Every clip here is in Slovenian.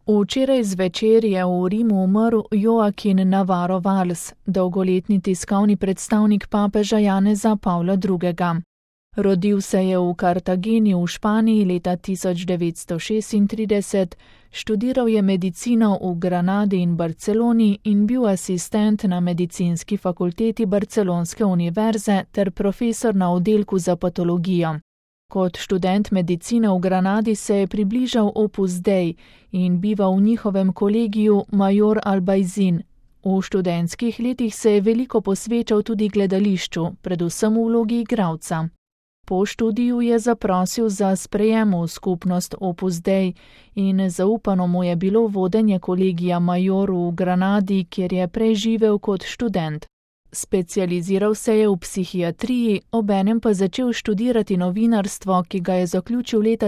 Včeraj zvečer je v Rimu umrl Joaquin Navarro Valls, dolgoletni tiskovni predstavnik papeža Janeza Pavla II. Rodil se je v Kartageni v Španiji leta 1936, študiral je medicino v Granadi in Barceloni in bil asistent na medicinski fakulteti Barcelonske univerze ter profesor na oddelku za patologijo. Kot študent medicine v Granadi se je približal Opus Dei in bival v njihovem kolegiju Major Albaizin. V študentskih letih se je veliko posvečal tudi gledališču, predvsem v vlogi igralca. Po študiju je zaprosil za sprejem v skupnost Opus Dei in zaupano mu je bilo vodenje kolegija Major v Granadi, kjer je prej živel kot študent. Specializiral se je v psihiatriji, obenem pa začel študirati novinarstvo, ki ga je zaključil leta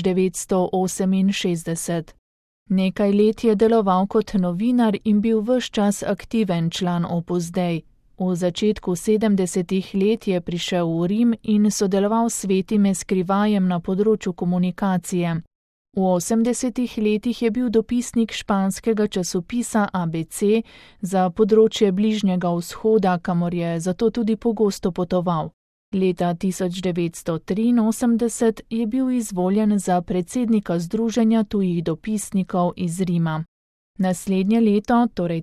1968. Nekaj let je deloval kot novinar in bil ves čas aktiven član Opus Dei. V začetku 70. let je prišel v Rim in sodeloval s Svetim Eskrivajem na področju komunikacije. V 80. letih je bil dopisnik španskega časopisa ABC za področje Bližnjega vzhoda, kamor je zato tudi pogosto potoval. Leta 1983 je bil izvoljen za predsednika Združenja tujih dopisnikov iz Rima. Naslednje leto, torej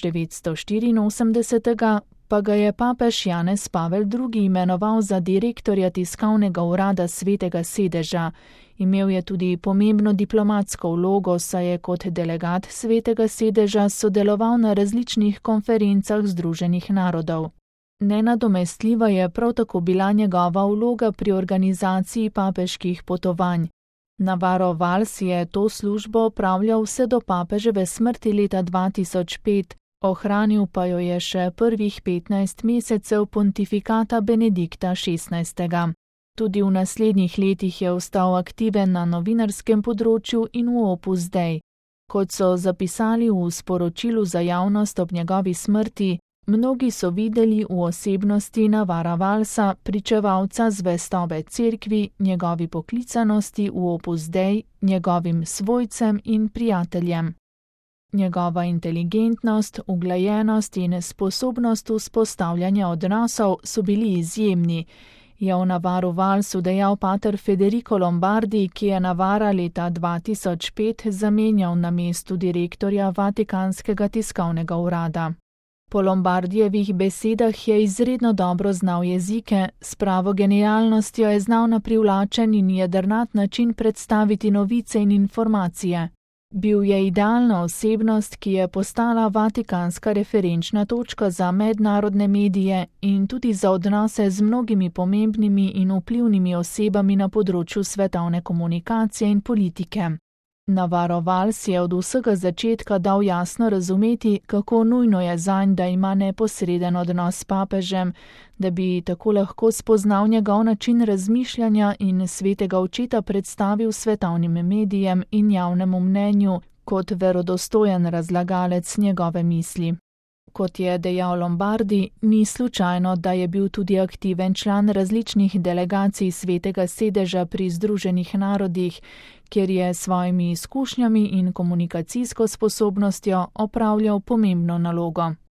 1984, pa ga je papež Janez Pavel II. Imenoval za direktorja tiskovnega urada Svetega sedeža. Imel je tudi pomembno diplomatsko vlogo, saj je kot delegat Svetega sedeža sodeloval na različnih konferencah Združenih narodov. Nenadomestljiva je prav tako bila njegova vloga pri organizaciji papeških potovanj. Navarro Valls je to službo opravljal vse do papeževe smrti leta 2005, ohranil pa jo je še prvih 15 mesecev pontifikata Benedikta XVI. Tudi v naslednjih letih je ostal aktiven na novinarskem področju in v Opus Dei. Kot so zapisali v sporočilu za javnost ob njegovi smrti, mnogi so videli v osebnosti Navarra Vallsa pričevalca zvestobe cerkvi, njegovi poklicanosti v Opus Dei, njegovim svojcem in prijateljem. Njegova inteligentnost, uglajenost in sposobnost vzpostavljanja odnosov so bili izjemni, je o Navarru Vallsu dejal pater Federico Lombardi, ki je Navarra leta 2005 zamenjal na mestu direktorja Vatikanskega tiskovnega urada. Po Lombardijevih besedah je izredno dobro znal jezike, s pravo genialnostjo je znal na privlačen in jedrnat način predstaviti novice in informacije. Bil je idealna osebnost, ki je postala vatikanska referenčna točka za mednarodne medije in tudi za odnose z mnogimi pomembnimi in vplivnimi osebami na področju svetovne komunikacije in politike. Navarro Valls je od vsega začetka dal jasno razumeti, kako nujno je zanj, da ima neposreden odnos s papežem, da bi tako lahko spoznal njegov način razmišljanja in svetega očeta predstavil svetovnim medijem in javnemu mnenju kot verodostojen razlagalec njegove misli. Kot je dejal Lombardi, ni slučajno, da je bil tudi aktiven član različnih delegacij Svetega sedeža pri Združenih narodih, kjer je s svojimi izkušnjami in komunikacijsko sposobnostjo opravljal pomembno nalogo.